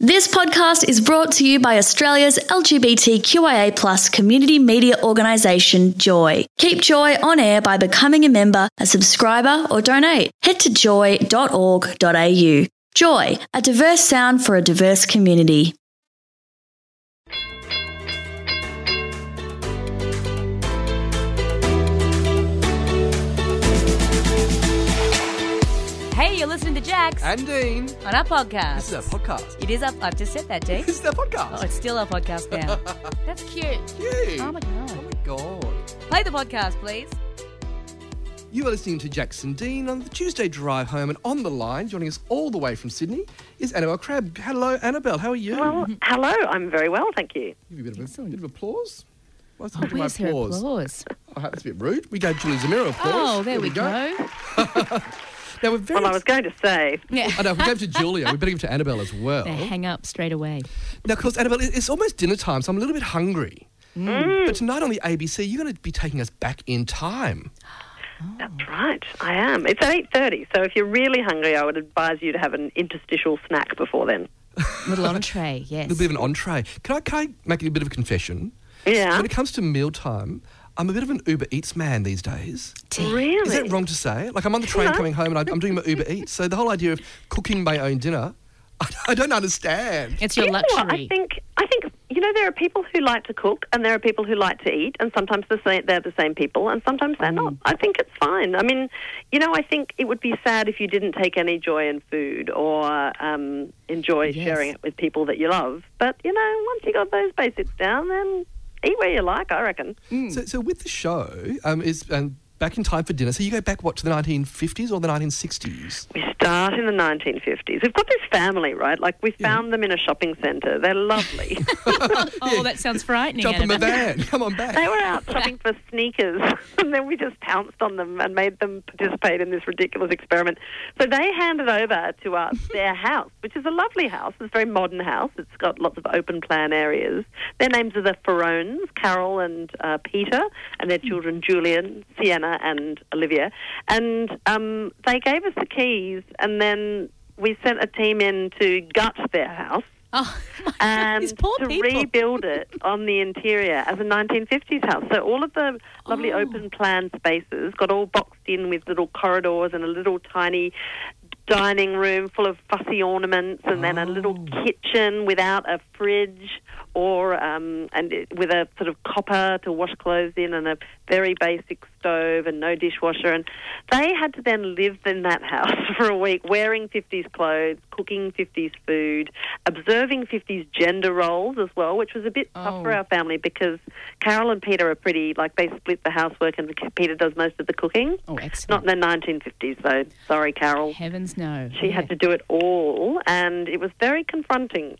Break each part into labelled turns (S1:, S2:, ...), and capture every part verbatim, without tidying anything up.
S1: This podcast is brought to you by Australia's L G B T Q I A plus community media organisation, Joy. Keep Joy on air by becoming a member, a subscriber or donate. Head to joy dot org dot a u. Joy, a diverse sound for a diverse community.
S2: Hey, you're listening to Jax
S3: And Dean.
S2: on our podcast.
S3: This is our podcast.
S2: It is up. I've just said that, Dean.
S3: This is our podcast.
S2: Oh, it's still our podcast now. That's cute.
S3: Cute.
S2: Oh, my God.
S3: Oh, my God.
S2: Play the podcast, please.
S3: You are listening to Jackson Dean on the Tuesday drive home, and on the line, joining us all the way from Sydney, is Annabelle Crabb. Hello, Annabelle. How are you?
S4: Well, hello. I'm very well, thank you.
S3: Give you a bit of, a,
S2: Excellent.
S3: bit of applause. What's
S2: Oh, where's her
S3: applause?
S2: applause?
S3: Oh, that's a bit rude. We gave Julie Zamira applause.
S2: Oh, there, we go.
S3: Now, we're very...
S4: Well, I was going to say,
S2: Yeah.
S3: I know, if we gave to Julia, we better give it to Annabelle as well.
S2: They hang up straight away.
S3: Now, of course, Annabelle, it- it's almost dinner time, so I'm a little bit hungry.
S4: Mm.
S3: But tonight on the A B C, you're going to be taking us back in time.
S4: that's right, I am. It's at eight thirty, so if you're really hungry, I would advise you to have an interstitial snack before then.
S2: Little entree, yes.
S3: A little bit of an entree. Can I, can I make a bit of a confession?
S4: Yeah.
S3: When it comes to mealtime, I'm a bit of an Uber Eats man these days.
S4: Really?
S3: Is that wrong to say? Like, I'm on the train
S4: No.
S3: coming home and I, I'm doing my Uber Eats, so the whole idea of cooking my own dinner, I, I don't understand.
S2: It's
S4: You
S2: your
S4: know what?
S2: luxury.
S4: I think, I think, you know, there are people who like to cook and there are people who like to eat, and sometimes the same, they're the same people and sometimes they're not. I think it's fine. I mean, you know, I think it would be sad if you didn't take any joy in food or um, enjoy
S2: Yes.
S4: sharing it with people that you love. But, you know, once you got those basics down, then eat where you like, I reckon.
S3: So, so with the show, um, is um, back in time for dinner. So you go back, what, to the nineteen fifties or the nineteen sixties?
S4: We start in the nineteen fifties. We've got this family, right? Like, we found them in a shopping centre. They're lovely.
S2: Oh, that sounds frightening.
S3: Jump in my
S2: Annabelle.
S3: van. Come on back.
S4: They were out shopping for sneakers, and then we just pounced on them and made them participate in this ridiculous experiment. So they handed over to us their house, which is a lovely house. It's a very modern house. It's got lots of open plan areas. Their names are the Ferones, Carol and uh, Peter, and their children Julian, Sienna and Olivia. And um, they gave us the keys, and then we sent a team in to gut their house
S2: Oh, my God,
S4: and
S2: these poor
S4: to
S2: people.
S4: rebuild it on the interior as a nineteen fifties house. So all of the lovely
S2: Oh.
S4: open plan spaces got all boxed in with little corridors and a little tiny dining room full of fussy ornaments, and then a little
S3: Oh.
S4: kitchen without a fridge or um, and it, with a sort of copper to wash clothes in, and a very basic stove and no dishwasher. And they had to then live in that house for a week, wearing fifties clothes, cooking fifties food, observing fifties gender roles as well, which was a bit tough for
S2: Oh.
S4: our family because Carol and Peter are pretty, like, they split the housework and Peter does most of the cooking.
S2: Oh,
S4: Not
S2: excellent.
S4: in the nineteen fifties, though. Sorry, Carol.
S2: Heavens no.
S4: She
S2: Yeah.
S4: had to do it all, and it was very confronting.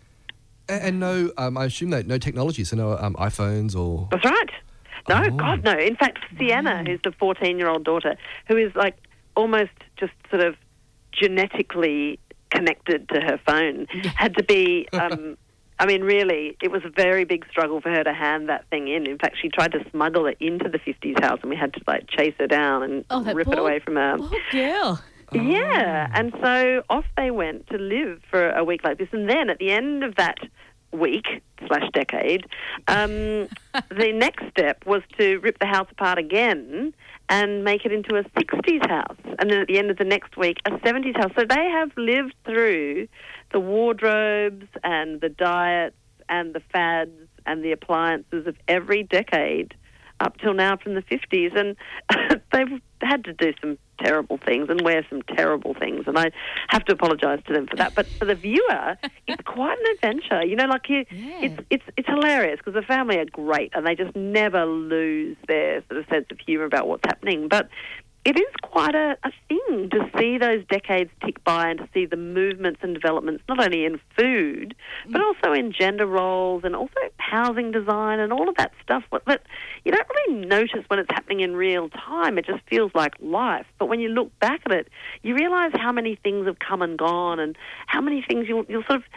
S3: And, and no, um, I assume that no technology, so no um, iPhones or...
S4: That's right. No,
S3: Oh.
S4: God, no. In fact, Sienna, who's the fourteen-year-old daughter, who is, like, almost just sort of genetically connected to her phone, had to be... Um, I mean, really, it was a very big struggle for her to hand that thing in. In fact, she tried to smuggle it into the fifties house, and we had to, like, chase her down and
S2: Oh, that
S4: rip
S2: poor,
S4: it away from her.
S2: Poor girl.
S4: Yeah, and so off they went to live for a week like this. And then at the end of that week slash decade, um, the next step was to rip the house apart again and make it into a sixties house. And then at the end of the next week, a seventies house. So they have lived through the wardrobes and the diets and the fads and the appliances of every decade up till now from the fifties. And they've had to do some terrible things and wear some terrible things, and I have to apologise to them for that. But for the viewer, it's quite an adventure. You know, like you,
S2: Yeah.
S4: it's it's it's hilarious because the family are great and they just never lose their sort of sense of humour about what's happening. But it is quite a, a thing to see those decades tick by and to see the movements and developments not only in food but also in gender roles and also housing design and all of that stuff that you don't really notice when it's happening in real time. It just feels like life. But when you look back at it, you realise how many things have come and gone and how many things you'll, you'll sort of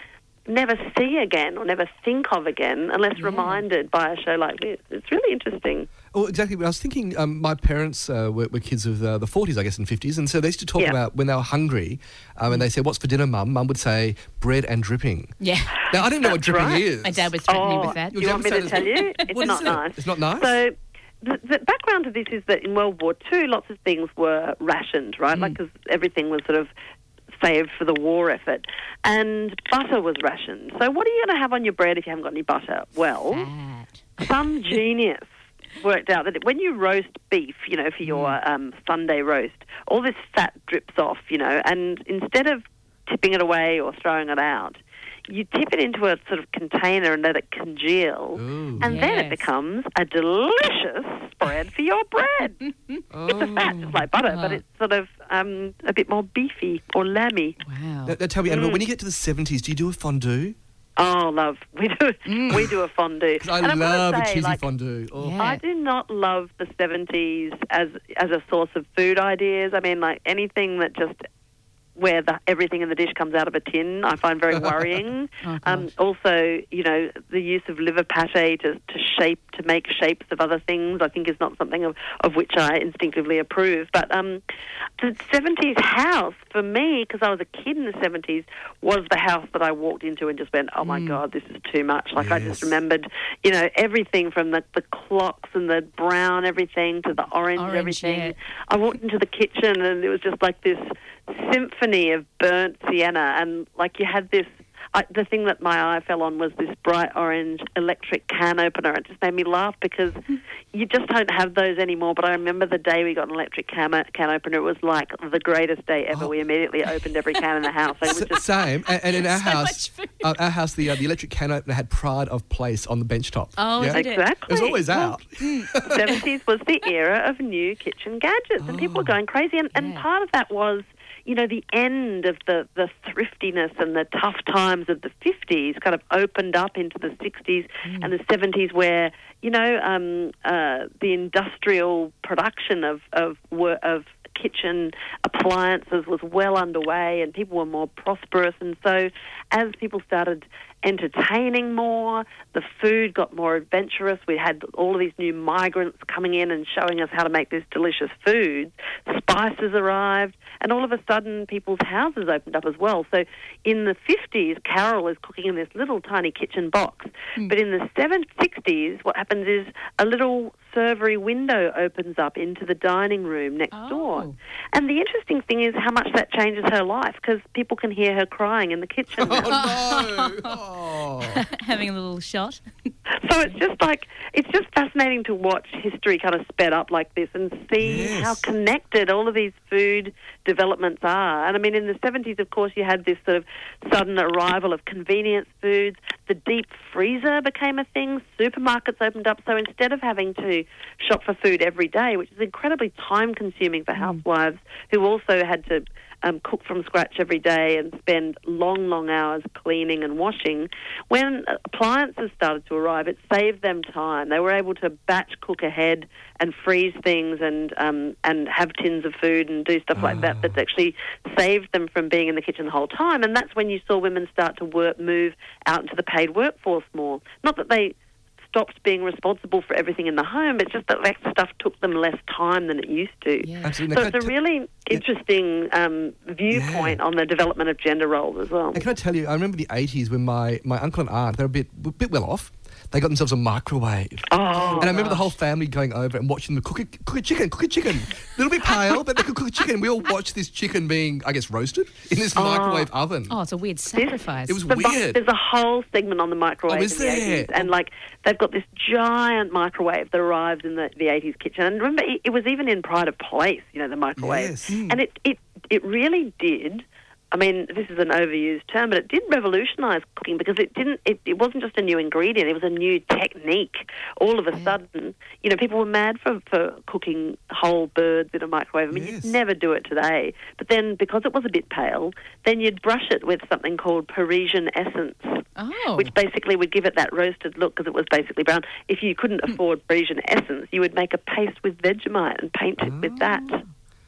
S4: never see again or never think of again unless
S2: Yeah.
S4: reminded by a show like this. It's really interesting.
S3: Oh, exactly. I was thinking um, my parents uh, were, were kids of uh, the forties, I guess, and fifties, and so they used to talk
S4: Yeah.
S3: about when they were hungry um, and they said, what's for dinner, Mum? Mum would say, bread and dripping.
S2: Yeah.
S3: Now, I didn't know what
S4: That's
S3: dripping
S4: right.
S3: is.
S2: My dad was threatening
S4: Oh,
S2: with that.
S3: Your
S4: you
S3: dad
S4: want me
S3: would
S4: to
S3: say
S4: tell
S3: this-
S4: you? It's
S3: What is
S4: not
S3: it?
S4: nice.
S3: It's not nice?
S4: So the, the background to this is that in World War Two, lots of things were rationed, right? Like 'cause everything was sort of saved for the war effort. And butter was rationed. So what are you going to have on your bread if you haven't got any butter? Well,
S2: Fat.
S4: some genius worked out that when you roast beef, you know, for your um, Sunday roast, all this fat drips off, you know, and instead of tipping it away or throwing it out, you tip it into a sort of container and let it congeal,
S3: Ooh.
S4: and then it
S2: Yes.
S4: becomes a delicious spread for your bread. It's a fat, just like butter, but
S2: Oh.
S4: it's sort of um, a bit more beefy or lamby.
S2: Wow.
S3: Now, now tell me, Annabelle, when you get to the seventies, do you do a fondue?
S4: Oh, love, we do we do a fondue.
S3: 'Cause I
S4: And I've gotta
S3: love a
S4: say,
S3: cheesy
S4: like,
S3: fondue. Oh.
S2: Yeah.
S4: I do not love the seventies as as a source of food ideas. I mean, like anything that just where the, everything in the dish comes out of a tin, I find very worrying.
S2: Oh,
S4: um,
S2: gosh.
S4: also, you know, the use of liver pate to, to shape, to make shapes of other things, I think is not something of, of which I instinctively approve. But um, the seventies house, for me, because I was a kid in the seventies, was the house that I walked into and just went, oh, my God, this is too much. Like, I just
S3: Yes.
S4: remembered, you know, everything from the, the clocks and the brown everything to the orange,
S2: Orange,
S4: everything.
S2: yeah.
S4: I walked into the kitchen and it was just like this symphony of burnt sienna, and like you had this. I, the thing that my eye fell on was this bright orange electric can opener. It just made me laugh because you just don't have those anymore. But I remember the day we got an electric can, can opener. It was like the greatest day ever.
S3: Oh.
S4: We immediately opened every can in the house. It was
S3: S-
S4: just
S3: Same, and, and in our
S2: So
S3: house,
S2: much food.
S3: uh, our house, the uh, the electric can opener had pride of place on the bench top.
S2: Oh,
S3: yeah?
S2: did it?
S4: exactly.
S3: It was always
S4: Well,
S3: out.
S4: The seventies was the era of new kitchen gadgets, and people were going crazy. And, and
S2: Yeah.
S4: part of that was, you know, the end of the, the thriftiness and the tough times of the fifties kind of opened up into the sixties and the seventies where, you know, um, uh, the industrial production of, of, wor- of kitchen appliances was well underway and people were more prosperous. And so as people started entertaining more, the food got more adventurous. We had all of these new migrants coming in and showing us how to make this delicious food. Spices arrived, and all of a sudden people's houses opened up as well. So in the fifties, Carol is cooking in this little tiny kitchen box. But in the seven sixties, what happens is a little servery window opens up into the dining room next
S2: Oh.
S4: door. And the interesting thing is how much that changes her life, because people can hear her crying in the kitchen now.
S3: Oh no! Oh.
S2: Having a little shot.
S4: So it's just like, it's just fascinating to watch history kind of sped up like this and see
S3: Yes.
S4: how connected all of these food developments are. And I mean, in the seventies, of course, you had this sort of sudden arrival of convenience foods. The deep freezer became a thing. Supermarkets opened up. So instead of having to shop for food every day, which is incredibly time-consuming for housewives who also had to Um, cook from scratch every day and spend long, long hours cleaning and washing. When appliances started to arrive, it saved them time. They were able to batch cook ahead and freeze things and um, and have tins of food and do stuff like that. That's actually saved them from being in the kitchen the whole time. And that's when you saw women start to work, move out into the paid workforce more. Not that they stopped being responsible for everything in the home, it's just that that stuff took them less time than it used to.
S2: Yeah.
S3: Absolutely.
S4: So
S3: Now,
S4: it's
S3: can
S4: a
S3: I t-
S4: really interesting um, viewpoint
S3: Yeah.
S4: on the development of gender roles as well.
S3: And can I tell you, I remember the eighties when my, my uncle and aunt, they were a bit, a bit well off. They got themselves a microwave.
S4: Oh,
S3: and I remember the whole family going over and watching them cook a, cook a chicken, cook a chicken. A little bit pale, but they could cook a chicken. We all watched this chicken being, I guess, roasted in this microwave oven.
S2: Oh, it's a weird sacrifice.
S3: It was
S4: The mi-
S3: weird.
S4: There's a whole segment on the microwave
S3: Oh, is
S4: in the
S3: there?
S4: eighties, and like they've got this giant microwave that arrives in the, the eighties kitchen. And remember, it, it was even in Pride of Place, you know, the microwave,
S3: Yes.
S4: and it it it really did. I mean, this is an overused term, but it did revolutionise cooking because it didn't. It, it wasn't just a new ingredient; it was a new technique. All of a sudden, you know, people were mad for, for cooking whole birds in a microwave. I mean,
S3: Yes.
S4: you'd never do it today. But then, because it was a bit pale, then you'd brush it with something called Parisian essence,
S2: Oh.
S4: which basically would give it that roasted look because it was basically brown. If you couldn't afford Parisian essence, you would make a paste with Vegemite and paint it with that.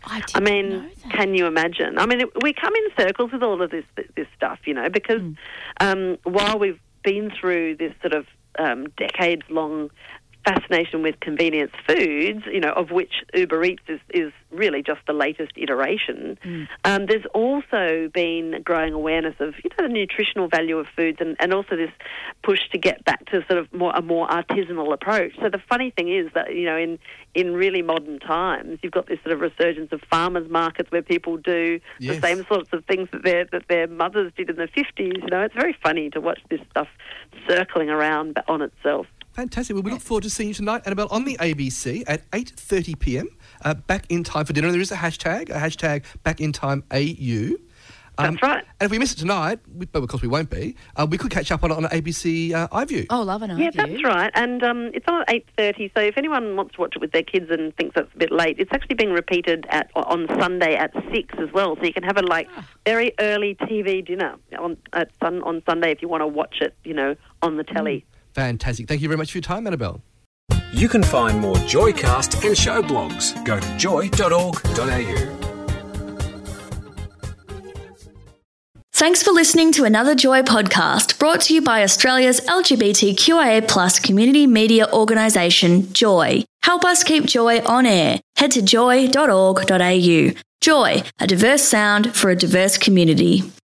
S2: I didn't
S4: I mean,
S2: know that.
S4: can you imagine? I mean, it, we come in circles with all of this this stuff, you know, because
S2: Mm.
S4: um, while we've been through this sort of um, decades-long fascination with convenience foods, you know, of which Uber Eats is, is really just the latest iteration,
S2: Mm.
S4: um, there's also been growing awareness of, you know, the nutritional value of foods and, and also this push to get back to sort of more a more artisanal approach. So the funny thing is that, you know, in, in really modern times, you've got this sort of resurgence of farmers markets where people do
S3: Yes.
S4: the same sorts of things that their, that their mothers did in the fifties. You know, it's very funny to watch this stuff circling around on itself.
S3: Fantastic. Well, we look forward to seeing you tonight, Annabelle, on the A B C at eight thirty p m, uh, back in time for dinner. And there is a hashtag, a hashtag back in time A U.
S4: That's right.
S3: And if we miss it tonight, we, but of course we won't be, uh, we could catch up on it on A B C uh, iView.
S2: Oh, love an
S4: Yeah,
S2: idea.
S4: that's right. And um, it's on at eight thirty, so if anyone wants to watch it with their kids and thinks that's a bit late, it's actually being repeated at on Sunday at six as well. So you can have a, like, very early T V dinner on, at sun, on Sunday if you want to watch it, you know, on the telly.
S3: Fantastic. Thank you very much for your time, Annabelle.
S5: You can find more Joycast and show blogs. Go to joy dot org dot a u.
S1: Thanks for listening to another Joy podcast brought to you by Australia's L G B T Q I A plus community media organisation, Joy. Help us keep Joy on air. Head to joy dot org dot a u. Joy, a diverse sound for a diverse community.